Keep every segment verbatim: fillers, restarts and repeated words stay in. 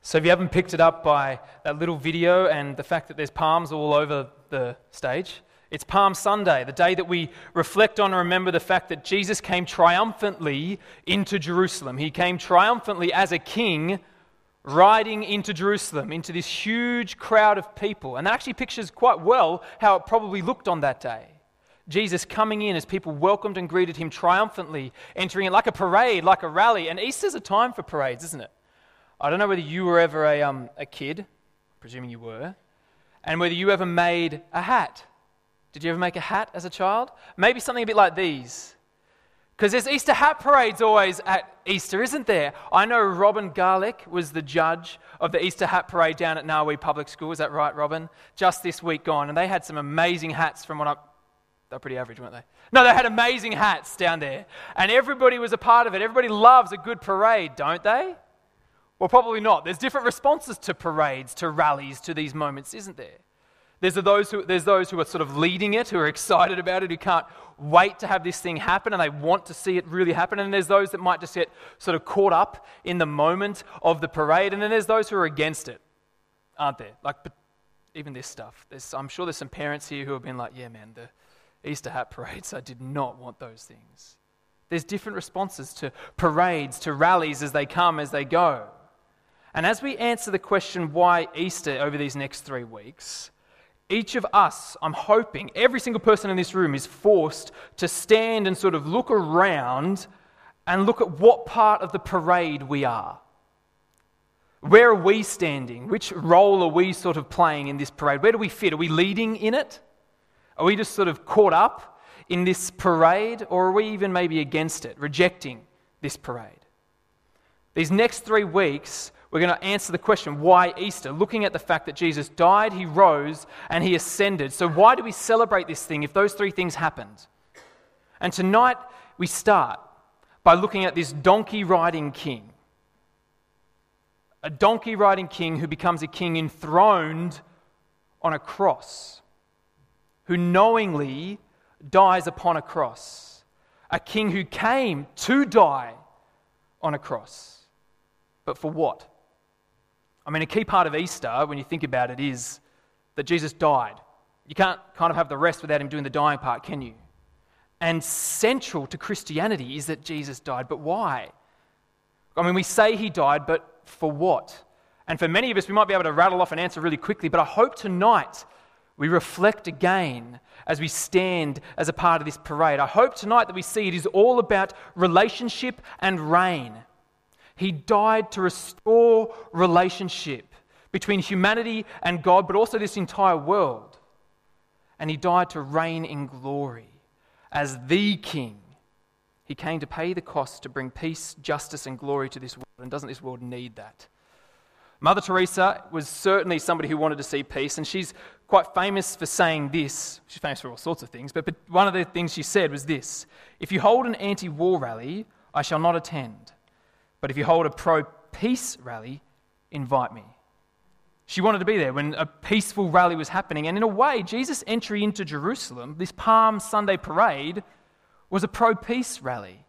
So if you haven't picked it up by that little video and the fact that there's palms all over the stage, it's Palm Sunday, the day that we reflect on and remember the fact that Jesus came triumphantly into Jerusalem. He came triumphantly as a king riding into Jerusalem, into this huge crowd of people. And that actually pictures quite well how it probably looked on that day. Jesus coming in as people welcomed and greeted him triumphantly, entering it like a parade, like a rally. And Easter's a time for parades, isn't it? I don't know whether you were ever a, um, a kid, presuming you were, and whether you ever made a hat. Did you ever make a hat as a child? Maybe something a bit like these. Because there's Easter hat parades always at Easter, isn't there? I know Robin Garlick was the judge of the Easter hat parade down at Narwee Public School. Is that right, Robin? Just this week gone. And they had some amazing hats from what I... They're pretty average, weren't they? No, they had amazing hats down there. And everybody was a part of it. Everybody loves a good parade, don't they? Well, probably not. There's different responses to parades, to rallies, to these moments, isn't there? There's those who, there's those who are sort of leading it, who are excited about it, who can't wait to have this thing happen, and they want to see it really happen. And there's those that might just get sort of caught up in the moment of the parade. And then there's those who are against it, aren't there? Like, but even this stuff. There's, I'm sure there's some parents here who have been like, yeah, man, the Easter hat parades, I did not want those things. There's different responses to parades, to rallies as they come, as they go. And as we answer the question, why Easter, over these next three weeks, each of us, I'm hoping, every single person in this room is forced to stand and sort of look around and look at what part of the parade we are. Where are we standing? Which role are we sort of playing in this parade? Where do we fit? Are we leading in it? Are we just sort of caught up in this parade? Or are we even maybe against it, rejecting this parade? These next three weeks, we're going to answer the question, why Easter? Looking at the fact that Jesus died, he rose, and he ascended. So why do we celebrate this thing if those three things happened? And tonight we start by looking at this donkey-riding king. A donkey-riding king who becomes a king enthroned on a cross, who knowingly dies upon a cross. A king who came to die on a cross. But for what? I mean, a key part of Easter, when you think about it, is that Jesus died. You can't kind of have the rest without him doing the dying part, can you? And central to Christianity is that Jesus died. But why? I mean, we say he died, but for what? And for many of us, we might be able to rattle off an answer really quickly, but I hope tonight we reflect again as we stand as a part of this parade. I hope tonight that we see it is all about relationship and reign. He died to restore relationship between humanity and God, but also this entire world. And he died to reign in glory as the King. He came to pay the cost to bring peace, justice, and glory to this world. And doesn't this world need that? Mother Teresa was certainly somebody who wanted to see peace, and she's quite famous for saying this. She's famous for all sorts of things, but, but one of the things she said was this: if you hold an anti-war rally, I shall not attend. But if you hold a pro-peace rally, invite me. She wanted to be there when a peaceful rally was happening. And in a way, Jesus' entry into Jerusalem, this Palm Sunday parade, was a pro-peace rally.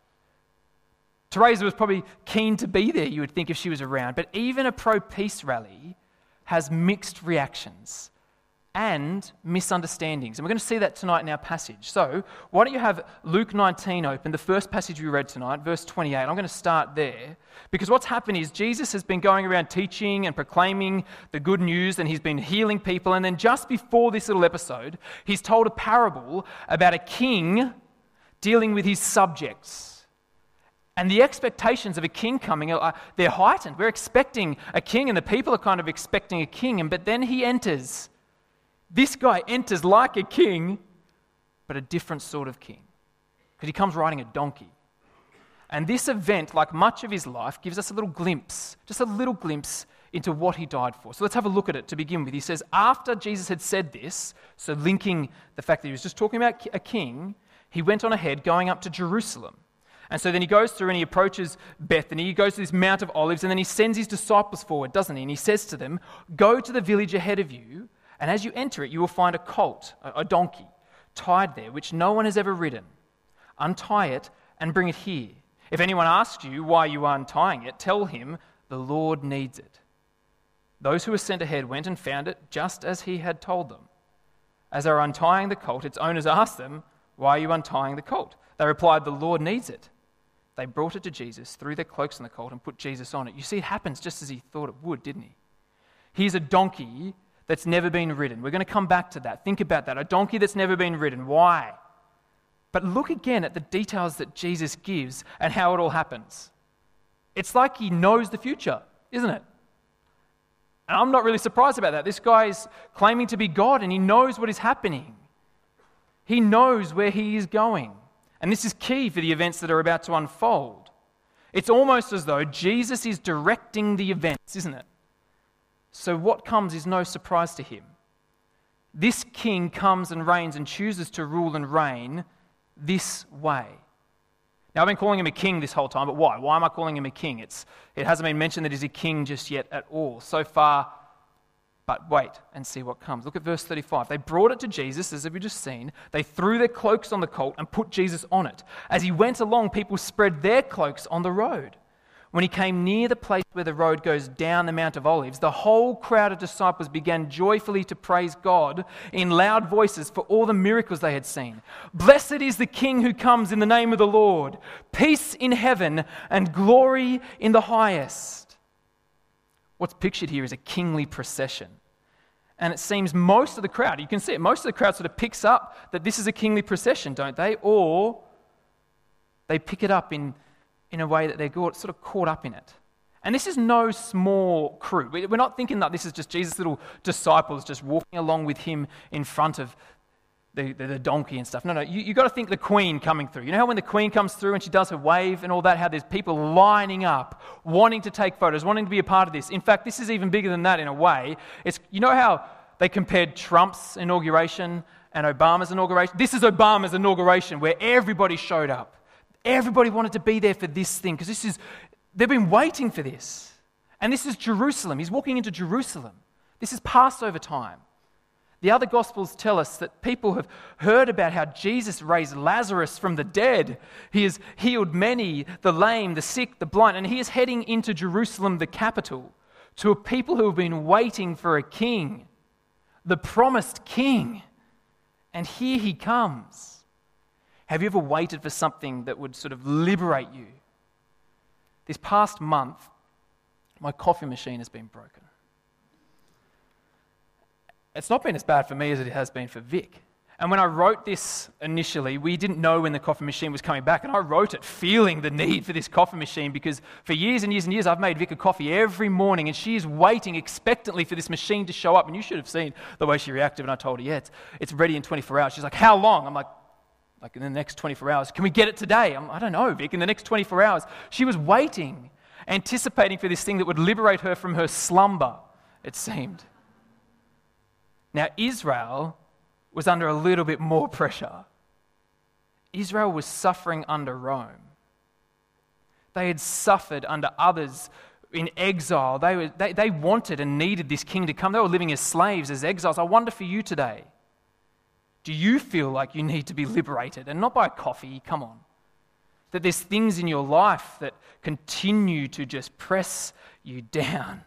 Teresa was probably keen to be there, you would think, if she was around. But even a pro-peace rally has mixed reactions and misunderstandings. And we're going to see that tonight in our passage. So why don't you have Luke nineteen open, the first passage we read tonight, verse twenty-eight. I'm going to start there because what's happened is Jesus has been going around teaching and proclaiming the good news, and he's been healing people. And then just before this little episode, he's told a parable about a king dealing with his subjects. And the expectations of a king coming, are, they're heightened. We're expecting a king, and the people are kind of expecting a king. And but then he enters. This guy enters like a king, but a different sort of king. Because he comes riding a donkey. And this event, like much of his life, gives us a little glimpse, just a little glimpse into what he died for. So let's have a look at it to begin with. He says, after Jesus had said this, so linking the fact that he was just talking about a king, he went on ahead going up to Jerusalem. And so then he goes through and he approaches Bethany, he goes to this Mount of Olives, and then he sends his disciples forward, doesn't he? And he says to them, go to the village ahead of you, and as you enter it, you will find a colt, a donkey, tied there, which no one has ever ridden. Untie it and bring it here. If anyone asks you why you are untying it, tell him the Lord needs it. Those who were sent ahead went and found it just as he had told them. As they were untying the colt, its owners asked them, "Why are you untying the colt?" They replied, "The Lord needs it." They brought it to Jesus, threw their cloaks on the colt, and put Jesus on it. You see, it happens just as he thought it would, didn't he? Here's a donkey that's never been ridden. We're going to come back to that. Think about that. A donkey that's never been ridden. Why? But look again at the details that Jesus gives and how it all happens. It's like he knows the future, isn't it? And I'm not really surprised about that. This guy is claiming to be God and he knows what is happening. He knows where he is going. And this is key for the events that are about to unfold. It's almost as though Jesus is directing the events, isn't it? So what comes is no surprise to him. This king comes and reigns and chooses to rule and reign this way. Now, I've been calling him a king this whole time, but why? Why am I calling him a king? It's, it hasn't been mentioned that he's a king just yet at all. So far, but wait and see what comes. Look at verse thirty-five. They brought it to Jesus, as we've just seen. They threw their cloaks on the colt and put Jesus on it. As he went along, people spread their cloaks on the road. When he came near the place where the road goes down the Mount of Olives, the whole crowd of disciples began joyfully to praise God in loud voices for all the miracles they had seen. "Blessed is the King who comes in the name of the Lord. Peace in heaven and glory in the highest." What's pictured here is a kingly procession. And it seems most of the crowd, you can see it, most of the crowd sort of picks up that this is a kingly procession, don't they? Or they pick it up in in a way that they're sort of caught up in it. And this is no small crew. We're not thinking that this is just Jesus' little disciples just walking along with him in front of the, the, the donkey and stuff. No, no, you, you've got to think the Queen coming through. You know how when the Queen comes through and she does her wave and all that, how there's people lining up, wanting to take photos, wanting to be a part of this. In fact, this is even bigger than that in a way. It's, you know how they compared Trump's inauguration and Obama's inauguration? This is Obama's inauguration where everybody showed up. Everybody wanted to be there for this thing because this is, they've been waiting for this. And this is Jerusalem. He's walking into Jerusalem. This is Passover time. The other Gospels tell us that people have heard about how Jesus raised Lazarus from the dead. He has healed many, the lame, the sick, the blind, and he is heading into Jerusalem, the capital, to a people who have been waiting for a king, the promised king. And here he comes. Have you ever waited for something that would sort of liberate you? This past month, my coffee machine has been broken. It's not been as bad for me as it has been for Vic. And when I wrote this initially, we didn't know when the coffee machine was coming back, and I wrote it feeling the need for this coffee machine because for years and years and years I've made Vic a coffee every morning, and she is waiting expectantly for this machine to show up. And you should have seen the way she reacted when I told her, yeah, it's, it's ready in twenty-four hours. She's like, how long? I'm like, Like in the next twenty-four hours. Can we get it today? I'm, I don't know, Vic. In the next twenty-four hours. She was waiting, anticipating for this thing that would liberate her from her slumber, it seemed. Now, Israel was under a little bit more pressure. Israel was suffering under Rome. They had suffered under others in exile. They, were, they, they wanted and needed this king to come. They were living as slaves, as exiles. I wonder for you today, do you feel like you need to be liberated? And not by a coffee, come on. That there's things in your life that continue to just press you down.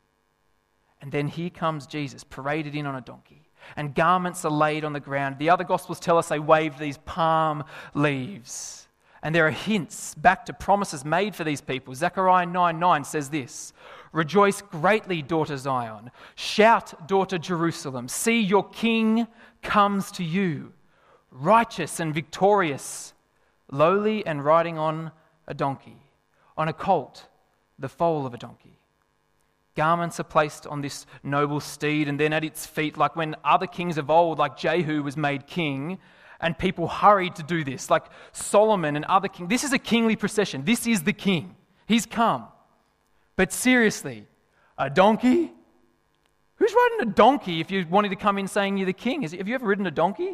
And then here comes Jesus, paraded in on a donkey. And garments are laid on the ground. The other Gospels tell us they waved these palm leaves. And there are hints back to promises made for these people. Zechariah nine nine says this, "Rejoice greatly, daughter Zion. Shout, daughter Jerusalem. See, your king comes to you, righteous and victorious, lowly and riding on a donkey, on a colt, the foal of a donkey." Garments are placed on this noble steed, and then at its feet, like when other kings of old, like Jehu was made king, and people hurried to do this, like Solomon and other kings. This is a kingly procession. This is the king. He's come. But seriously, a donkey? Who's riding a donkey if you wanted to come in saying you're the king? Is it, have you ever ridden a donkey?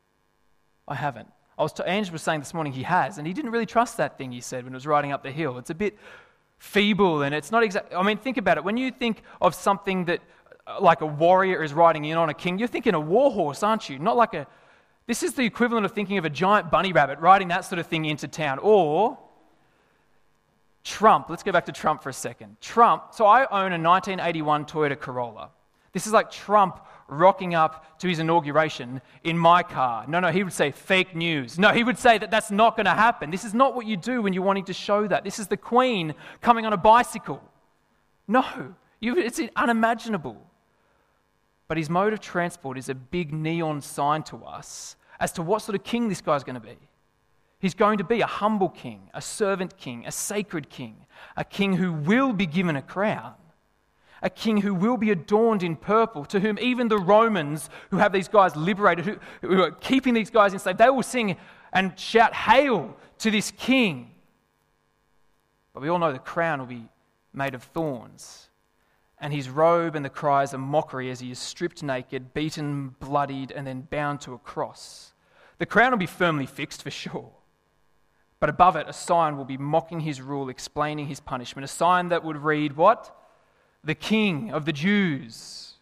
I haven't. I was t- Ange was saying this morning he has, and he didn't really trust that thing, he said, when it was riding up the hill. It's a bit feeble, and it's not exactly... I mean, think about it. When you think of something that, like a warrior is riding in on a king, you're thinking a war horse, aren't you? Not like a... This is the equivalent of thinking of a giant bunny rabbit riding that sort of thing into town. Or Trump, let's go back to Trump for a second. Trump, so I own a nineteen eighty-one Toyota Corolla. This is like Trump rocking up to his inauguration in my car. No, no, he would say fake news. No, he would say that that's not going to happen. This is not what you do when you're wanting to show that. This is the Queen coming on a bicycle. No, you, it's unimaginable. But his mode of transport is a big neon sign to us as to what sort of king this guy's going to be. He's going to be a humble king, a servant king, a sacred king, a king who will be given a crown, a king who will be adorned in purple, to whom even the Romans who have these guys liberated, who, who are keeping these guys enslaved, they will sing and shout, "Hail to this king." But we all know the crown will be made of thorns, and his robe and the cries are mockery as he is stripped naked, beaten, bloodied, and then bound to a cross. The crown will be firmly fixed for sure. But above it, a sign will be mocking his rule, explaining his punishment. A sign that would read, what? The King of the Jews.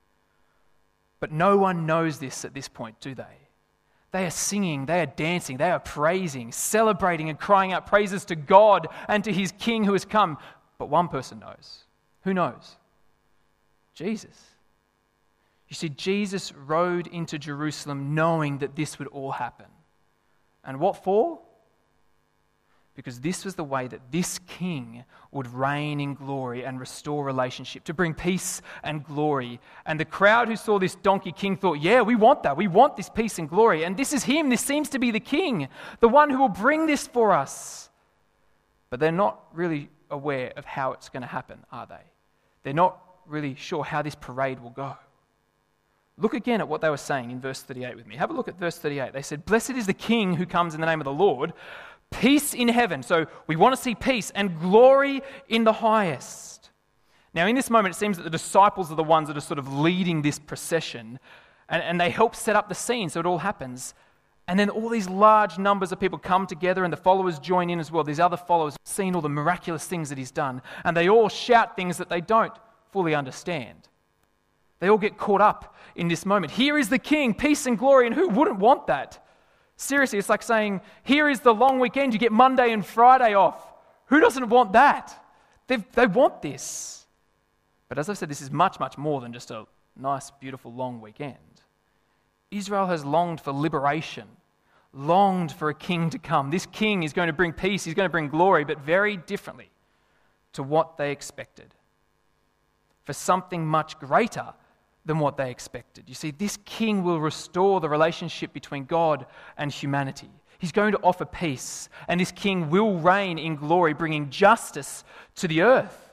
But no one knows this at this point, do they? They are singing, they are dancing, they are praising, celebrating and crying out praises to God and to his King who has come. But one person knows. Who knows? Jesus. You see, Jesus rode into Jerusalem knowing that this would all happen. And what for? Because this was the way that this king would reign in glory and restore relationship, to bring peace and glory. And the crowd who saw this donkey king thought, yeah, we want that. We want this peace and glory. And this is him. This seems to be the king, the one who will bring this for us. But they're not really aware of how it's going to happen, are they? They're not really sure how this parade will go. Look again at what they were saying in verse thirty-eight with me. Have a look at verse thirty-eight. They said, "Blessed is the king who comes in the name of the Lord. Peace in heaven." So we want to see peace and glory in the highest. Now, in this moment, it seems that the disciples are the ones that are sort of leading this procession, and, and they help set up the scene so it all happens. And then all these large numbers of people come together, and the followers join in as well. These other followers have seen all the miraculous things that he's done, and they all shout things that they don't fully understand. They all get caught up in this moment. Here is the king, peace and glory, and who wouldn't want that? Seriously, it's like saying, here is the long weekend, you get Monday and Friday off. Who doesn't want that? They've, they want this. But as I said, this is much, much more than just a nice, beautiful, long weekend. Israel has longed for liberation, longed for a king to come. This king is going to bring peace, he's going to bring glory, but very differently to what they expected. For something much greater than what they expected. You see, this king will restore the relationship between God and humanity. He's going to offer peace, and this king will reign in glory, bringing justice to the earth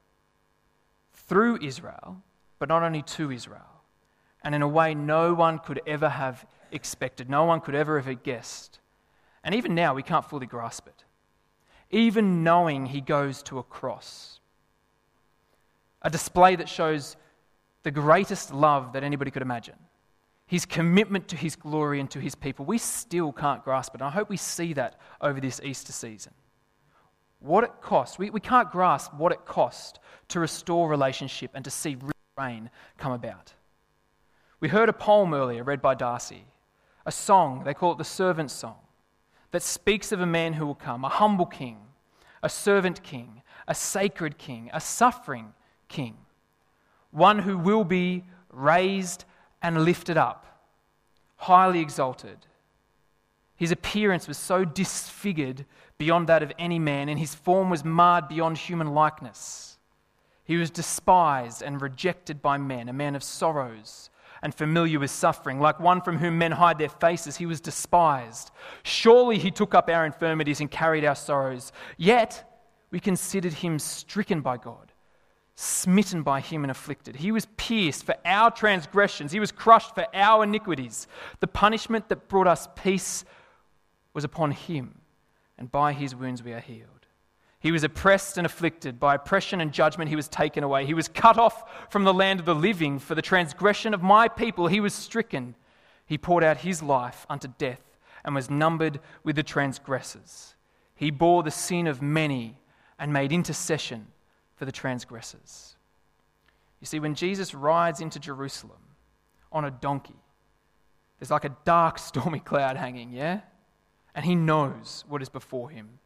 through Israel, but not only to Israel, and in a way no one could ever have expected, no one could ever have guessed. And even now, we can't fully grasp it. Even knowing he goes to a cross, a display that shows the greatest love that anybody could imagine, his commitment to his glory and to his people, we still can't grasp it. And I hope we see that over this Easter season. What it cost, we, we can't grasp what it cost to restore relationship and to see real reign come about. We heard a poem earlier read by Darcy, a song, they call it the Servant Song, that speaks of a man who will come, a humble king, a servant king, a sacred king, a suffering king, one who will be raised and lifted up, highly exalted. His appearance was so disfigured beyond that of any man, and his form was marred beyond human likeness. He was despised and rejected by men, a man of sorrows and familiar with suffering, like one from whom men hide their faces. He was despised. Surely he took up our infirmities and carried our sorrows. Yet we considered him stricken by God, smitten by him and afflicted. He was pierced for our transgressions. He was crushed for our iniquities. The punishment that brought us peace was upon him, and by his wounds we are healed. He was oppressed and afflicted. By oppression and judgment he was taken away. He was cut off from the land of the living. For the transgression of my people he was stricken. He poured out his life unto death and was numbered with the transgressors. He bore the sin of many and made intercession for the transgressors. You see, when Jesus rides into Jerusalem on a donkey, there's like a dark, stormy cloud hanging, yeah? And he knows what is before him.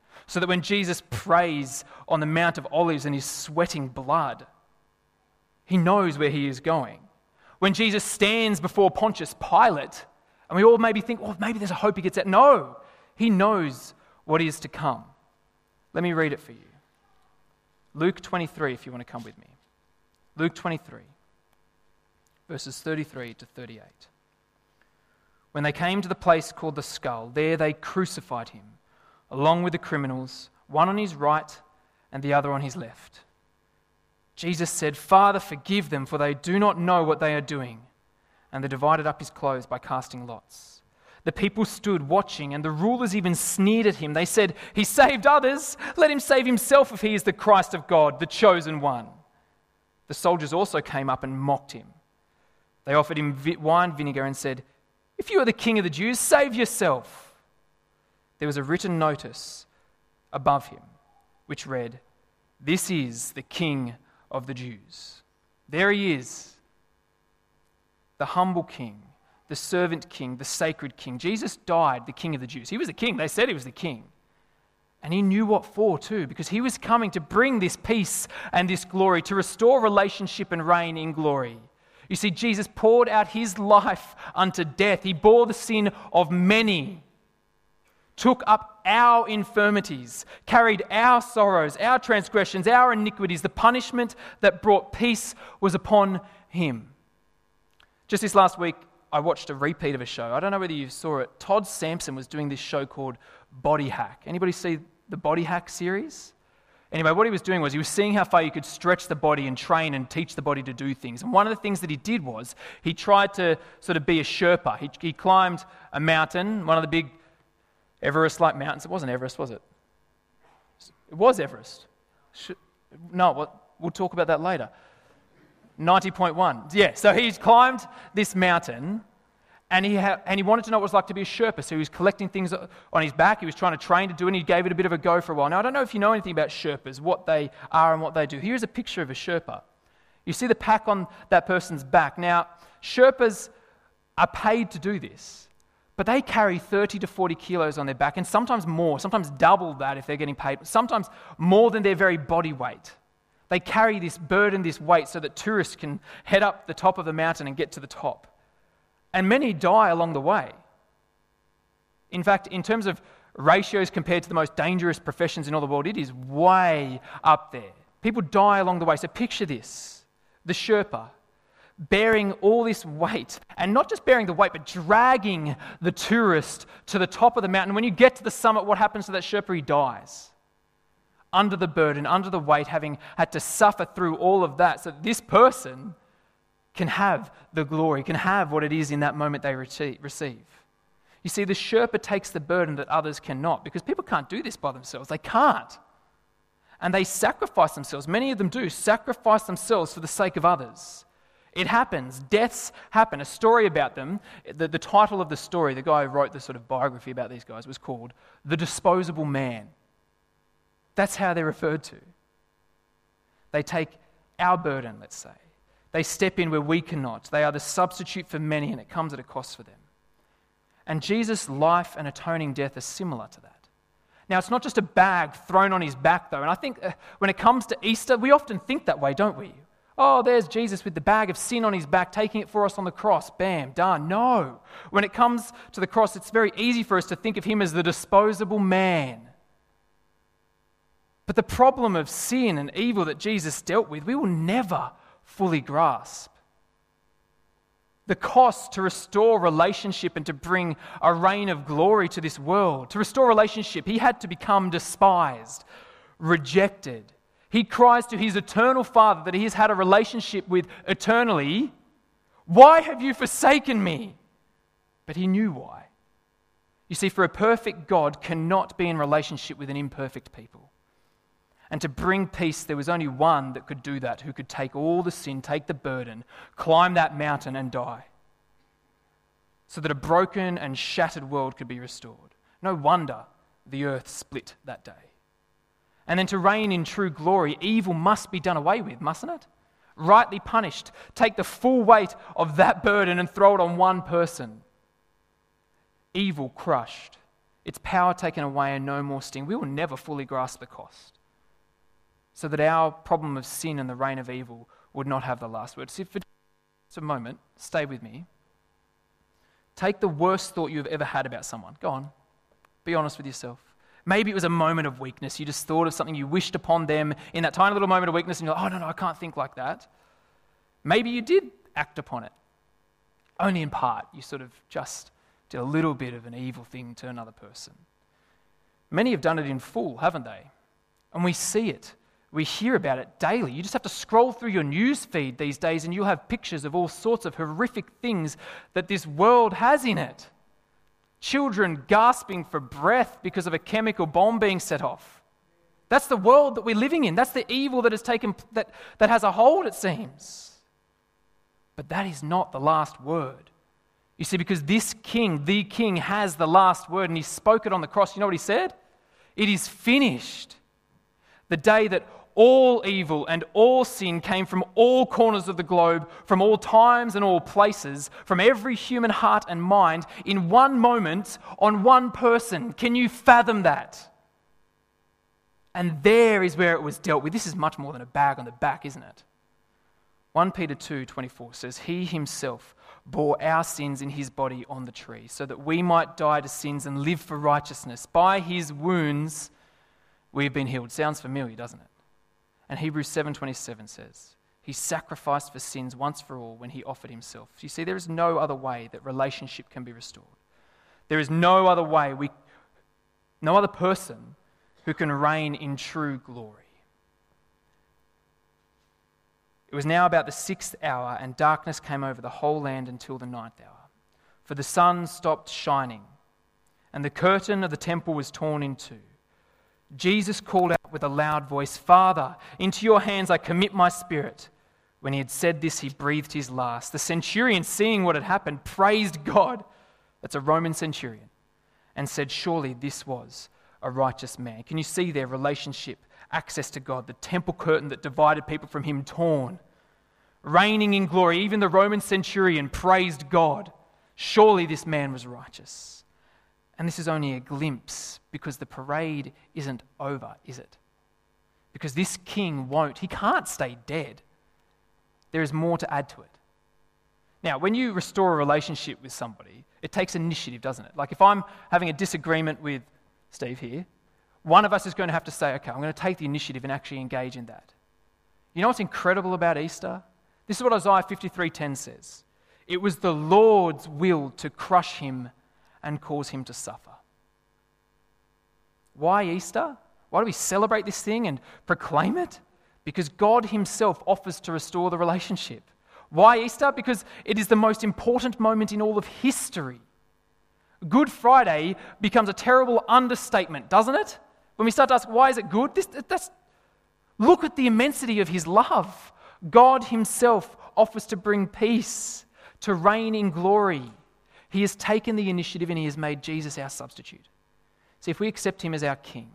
So that when Jesus prays on the Mount of Olives and he's sweating blood, he knows where he is going. When Jesus stands before Pontius Pilate, and we all maybe think, oh, maybe there's a hope he gets out. No, he knows what is to come. Let me read it for you. Luke twenty-three, if you want to come with me. Luke twenty-three, verses thirty-three to thirty-eight. When they came to the place called the Skull, there they crucified him, along with the criminals, one on his right and the other on his left. Jesus said, "Father, forgive them, for they do not know what they are doing." And they divided up his clothes by casting lots. The people stood watching, and the rulers even sneered at him. They said, "He saved others. Let him save himself if he is the Christ of God, the chosen one." The soldiers also came up and mocked him. They offered him wine vinegar and said, "If you are the king of the Jews, save yourself." There was a written notice above him, which read, "This is the King of the Jews." There he is, the humble king, the servant king, the sacred king. Jesus died, the King of the Jews. He was the king. They said he was the king. And he knew what for too, because he was coming to bring this peace and this glory, to restore relationship and reign in glory. You see, Jesus poured out his life unto death. He bore the sin of many, took up our infirmities, carried our sorrows, our transgressions, our iniquities. The punishment that brought peace was upon him. Just this last week, I watched a repeat of a show. I don't know whether you saw it. Todd Sampson was doing this show called Body Hack. Anybody see the Body Hack series? Anyway, what he was doing was he was seeing how far you could stretch the body and train and teach the body to do things. And one of the things that he did was he tried to sort of be a Sherpa. He, he climbed a mountain, one of the big Everest-like mountains. It wasn't Everest, was it? It was Everest. No, we'll, we'll talk about that later. ninety point one. Yeah, so he's climbed this mountain and he ha- and he wanted to know what it was like to be a Sherpa. So he was collecting things on his back. He was trying to train to do it, and he gave it a bit of a go for a while. Now, I don't know if you know anything about Sherpas, what they are and what they do. Here's a picture of a Sherpa. You see the pack on that person's back. Now, Sherpas are paid to do this, but they carry thirty to forty kilos on their back, and sometimes more, sometimes double that if they're getting paid, sometimes more than their very body weight. They carry this burden, this weight, so that tourists can head up the top of the mountain and get to the top. And many die along the way. In fact, in terms of ratios compared to the most dangerous professions in all the world, it is way up there. People die along the way. So picture this, the Sherpa bearing all this weight, and not just bearing the weight, but dragging the tourist to the top of the mountain. When you get to the summit, what happens to that Sherpa? He dies. Under the burden, under the weight, having had to suffer through all of that, so that this person can have the glory, can have what it is in that moment they receive. You see, the Sherpa takes the burden that others cannot, because people can't do this by themselves. They can't. And they sacrifice themselves. Many of them do sacrifice themselves for the sake of others. It happens. Deaths happen. A story about them, the, the title of the story, the guy who wrote the sort of biography about these guys, was called The Disposable Man. That's how they're referred to. They take our burden, let's say. They step in where we cannot. They are the substitute for many, and it comes at a cost for them. And Jesus' life and atoning death are similar to that. Now, it's not just a bag thrown on his back, though. And I think uh, when it comes to Easter, we often think that way, don't we? Oh, there's Jesus with the bag of sin on his back, taking it for us on the cross. Bam, done. No. When it comes to the cross, it's very easy for us to think of him as the disposable man. But the problem of sin and evil that Jesus dealt with, we will never fully grasp. The cost to restore relationship and to bring a reign of glory to this world. To restore relationship, he had to become despised, rejected. He cries to his eternal Father that he has had a relationship with eternally. Why have you forsaken me? But he knew why. You see, for a perfect God cannot be in relationship with an imperfect people. And to bring peace, there was only one that could do that, who could take all the sin, take the burden, climb that mountain and die, so that a broken and shattered world could be restored. No wonder the earth split that day. And then to reign in true glory, evil must be done away with, mustn't it? Rightly punished. Take the full weight of that burden and throw it on one person. Evil crushed. its power taken away and no more sting, we will never fully grasp the cost. So that our problem of sin and the reign of evil would not have the last word. So for just a moment, stay with me. Take the worst thought you've ever had about someone. Go on. Be honest with yourself. Maybe it was a moment of weakness. You just thought of something, you wished upon them in that tiny little moment of weakness, and you're like, oh, no, no, I can't think like that. Maybe you did act upon it. Only in part. You sort of just did a little bit of an evil thing to another person. Many have done it in full, haven't they? And we see it. We hear about it daily. You just have to scroll through your news feed these days and you'll have pictures of all sorts of horrific things that this world has in it. Children gasping for breath because of a chemical bomb being set off. That's the world that we're living in. That's the evil that has taken that, that has a hold, it seems. But that is not the last word. You see, because this king, the king, has the last word and he spoke it on the cross. You know what he said? It is finished. The day that all evil and all sin came from all corners of the globe, from all times and all places, from every human heart and mind, in one moment, on one person. Can you fathom that? And there is where it was dealt with. This is much more than a bag on the back, isn't it? First Peter two twenty-four says, He himself bore our sins in his body on the tree, so that we might die to sins and live for righteousness. By his wounds we've been healed. Sounds familiar, doesn't it? And Hebrews seven twenty-seven says, He sacrificed for sins once for all when he offered himself. You see, there is no other way that relationship can be restored. There is no other way, we, no other person who can reign in true glory. It was now about the sixth hour, and darkness came over the whole land until the ninth hour. For the sun stopped shining, and the curtain of the temple was torn in two. Jesus called out with a loud voice, Father, into your hands I commit my spirit. When he had said this, he breathed his last. The centurion, seeing what had happened, praised God. That's a Roman centurion. And said, surely this was a righteous man. Can you see their relationship, access to God, the temple curtain that divided people from him torn? Reigning in glory, even the Roman centurion praised God. Surely this man was righteous. And this is only a glimpse, because the parade isn't over, is it? Because this king won't, he can't stay dead. There is more to add to it. Now, when you restore a relationship with somebody, it takes initiative, doesn't it? Like if I'm having a disagreement with Steve here, one of us is going to have to say, okay, I'm going to take the initiative and actually engage in that. You know what's incredible about Easter? This is what Isaiah fifty-three ten says. It was the Lord's will to crush him and cause him to suffer. Why Easter? Why do we celebrate this thing and proclaim it? Because God himself offers to restore the relationship. Why Easter? Because it is the most important moment in all of history. Good Friday becomes a terrible understatement, doesn't it? When we start to ask, why is it good? This, that's, look at the immensity of his love. God himself offers to bring peace, to reign in glory. He has taken the initiative and he has made Jesus our substitute. See, if we accept him as our king,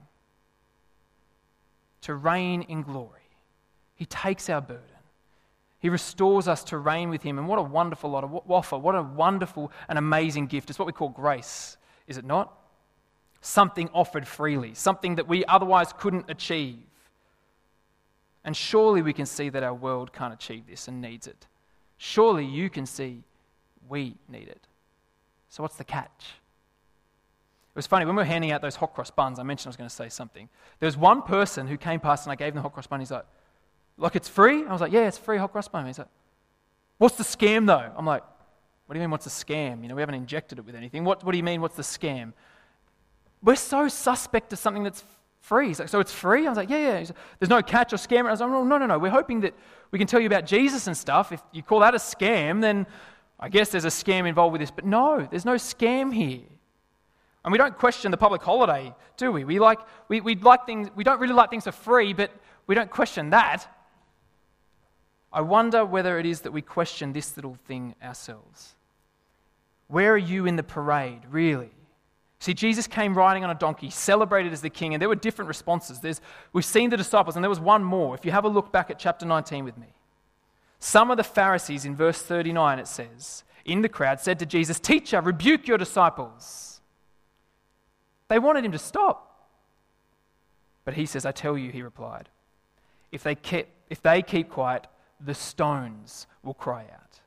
to reign in glory, he takes our burden. He restores us to reign with him. And what a wonderful lot of offer. What a wonderful and amazing gift. It's what we call grace, is it not? Something offered freely, something that we otherwise couldn't achieve. And surely we can see that our world can't achieve this and needs it. Surely you can see we need it. So what's the catch? It was funny, when we were handing out those hot cross buns, I mentioned I was going to say something. There was one person who came past and I gave him the hot cross bun. He's like, like it's free? I was like, yeah, it's free hot cross bun. He's like, what's the scam though? I'm like, what do you mean what's the scam? You know, we haven't injected it with anything. What, what do you mean what's the scam? We're so suspect of something that's free. He's like, so it's free? I was like, yeah, yeah. He's like, there's no catch or scam. I was like, no, no, no. We're hoping that we can tell you about Jesus and stuff. If you call that a scam, then I guess there's a scam involved with this. But no, there's no scam here. And we don't question the public holiday, do we? We like we we like things. We don't really like things for free, but we don't question that. I wonder whether it is that we question this little thing ourselves. Where are you in the parade, really? See, Jesus came riding on a donkey, celebrated as the king, and there were different responses. There's, we've seen the disciples, and there was one more. If you have a look back at chapter nineteen with me. Some of the Pharisees, in verse thirty-nine, it says, in the crowd, said to Jesus, "Teacher, rebuke your disciples." They wanted him to stop. But he says, I tell you, he replied, if they keep, if they keep quiet, the stones will cry out.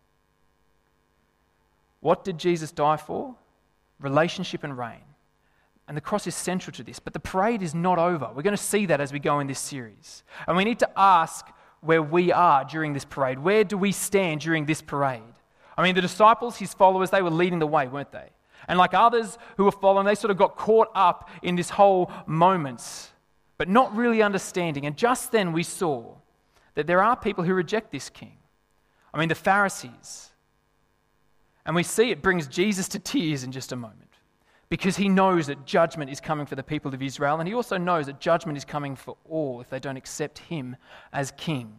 What did Jesus die for? Relationship and reign. And the cross is central to this. But the parade is not over. We're going to see that as we go in this series. And we need to ask where we are during this parade. Where do we stand during this parade? I mean, the disciples, his followers, they were leading the way, weren't they? And like others who were following, they sort of got caught up in this whole moment, but not really understanding. And just then we saw that there are people who reject this king. I mean, the Pharisees. And we see it brings Jesus to tears in just a moment, because he knows that judgment is coming for the people of Israel, and he also knows that judgment is coming for all if they don't accept him as king.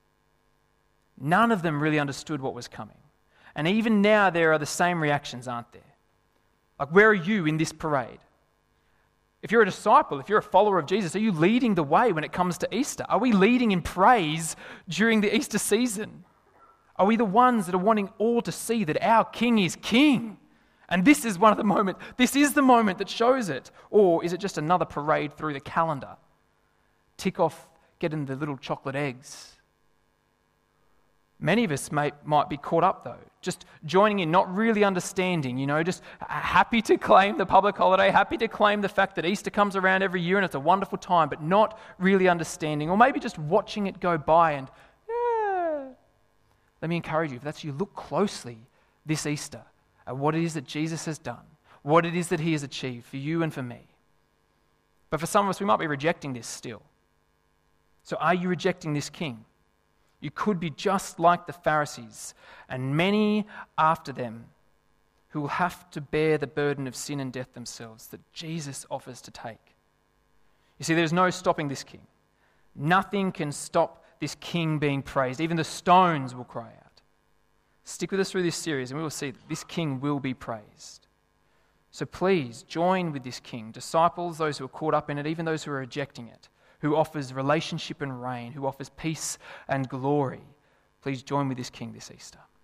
None of them really understood what was coming. And even now there are the same reactions, aren't there? Like, where are you in this parade? If you're a disciple, if you're a follower of Jesus, are you leading the way when it comes to Easter? Are we leading in praise during the Easter season? Are we the ones that are wanting all to see that our King is King? And this is one of the moments, this is the moment that shows it. Or is it just another parade through the calendar? Tick off getting the little chocolate eggs. Many of us may, might be caught up though, just joining in, not really understanding, you know, just happy to claim the public holiday, happy to claim the fact that Easter comes around every year and it's a wonderful time, but not really understanding, or maybe just watching it go by and, yeah. Let me encourage you, if that's you, look closely this Easter at what it is that Jesus has done, what it is that he has achieved for you and for me. But for some of us, we might be rejecting this still. So are you rejecting this king? You could be just like the Pharisees and many after them who will have to bear the burden of sin and death themselves that Jesus offers to take. You see, there's no stopping this king. Nothing can stop this king being praised. Even the stones will cry out. Stick with us through this series and we will see that this king will be praised. So please join with this king, disciples, those who are caught up in it, even those who are rejecting it, who offers relationship and reign, who offers peace and glory. Please join with this king this Easter.